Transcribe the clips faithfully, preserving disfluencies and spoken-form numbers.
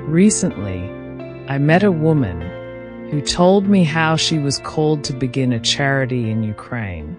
Recently, I met a woman who told me how she was called to begin a charity in Ukraine.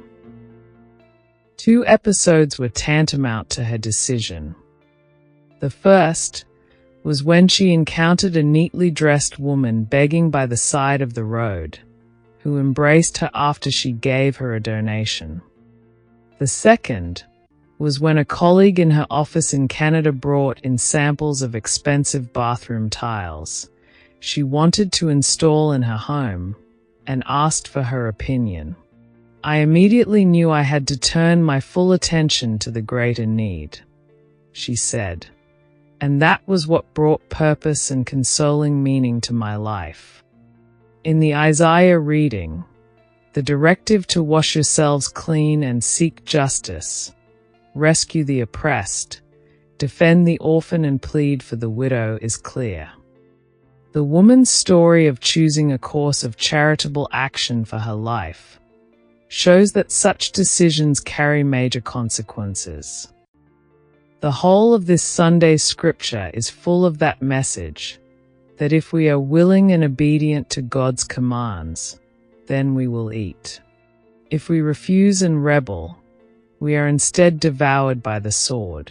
Two episodes were tantamount to her decision. The first was when she encountered a neatly dressed woman begging by the side of the road, who embraced her after she gave her a donation. The second was when a colleague in her office in Canada brought in samples of expensive bathroom tiles she wanted to install in her home and asked for her opinion. I immediately knew I had to turn my full attention to the greater need, she said, and that was what brought purpose and consoling meaning to my life. In the Isaiah reading, the directive to wash yourselves clean and seek justice, rescue the oppressed, defend the orphan and plead for the widow is clear. The woman's story of choosing a course of charitable action for her life shows that such decisions carry major consequences. The whole of this Sunday's scripture is full of that message, that if we are willing and obedient to God's commands, then we will eat. If we refuse and rebel, we are instead devoured by the sword.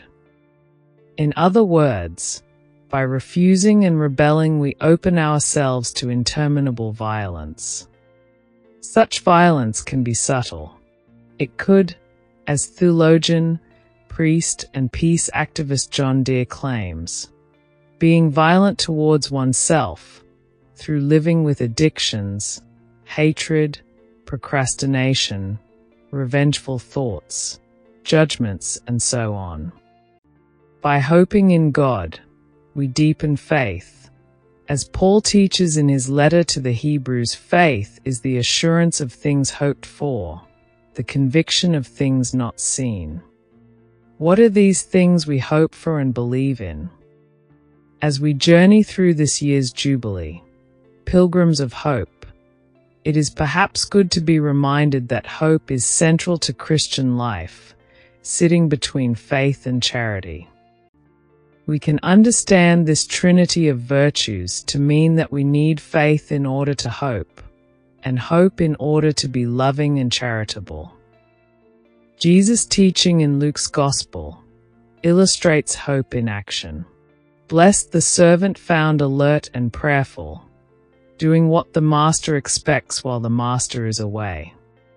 In other words, by refusing and rebelling, we open ourselves to interminable violence. Such violence can be subtle. It could, as theologian, priest, and peace activist John Deere claims, being violent towards oneself through living with addictions, hatred, procrastination, revengeful thoughts, judgments, and so on. By hoping in God, we deepen faith. As Paul teaches in his letter to the Hebrews, faith is the assurance of things hoped for, the conviction of things not seen. What are these things we hope for and believe in? As we journey through this year's Jubilee, pilgrims of hope, it is perhaps good to be reminded that hope is central to Christian life, sitting between faith and charity. We can understand this trinity of virtues to mean that we need faith in order to hope, and hope in order to be loving and charitable. Jesus' teaching in Luke's Gospel illustrates hope in action. Blessed the servant found alert and prayerful, doing what the master expects while the master is away.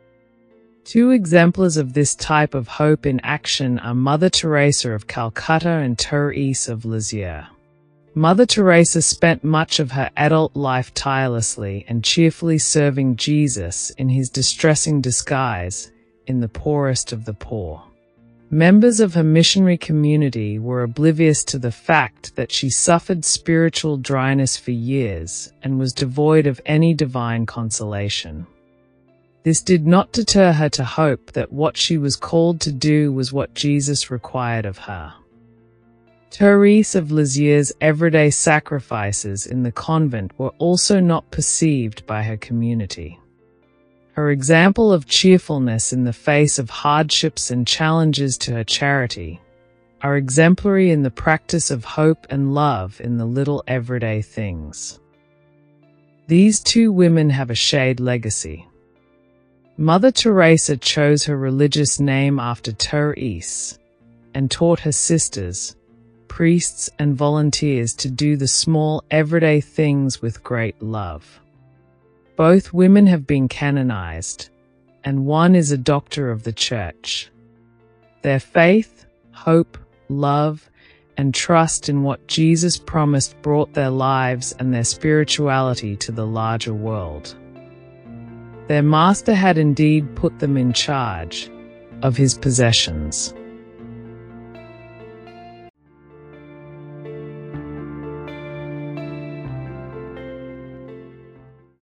Two exemplars of this type of hope in action are Mother Teresa of Calcutta and Therese of Lisieux. Mother Teresa spent much of her adult life tirelessly and cheerfully serving Jesus in his distressing disguise in the poorest of the poor. Members of her missionary community were oblivious to the fact that she suffered spiritual dryness for years and was devoid of any divine consolation. This did not deter her to hope that what she was called to do was what Jesus required of her. Therese of Lisieux's everyday sacrifices in the convent were also not perceived by her community. Her example of cheerfulness in the face of hardships and challenges to her charity are exemplary in the practice of hope and love in the little everyday things. These two women have a shared legacy. Mother Teresa chose her religious name after Therese and taught her sisters, priests, and volunteers to do the small, everyday things with great love. Both women have been canonized, and one is a doctor of the Church. Their faith, hope, love, and trust in what Jesus promised brought their lives and their spirituality to the larger world. Their master had indeed put them in charge of his possessions.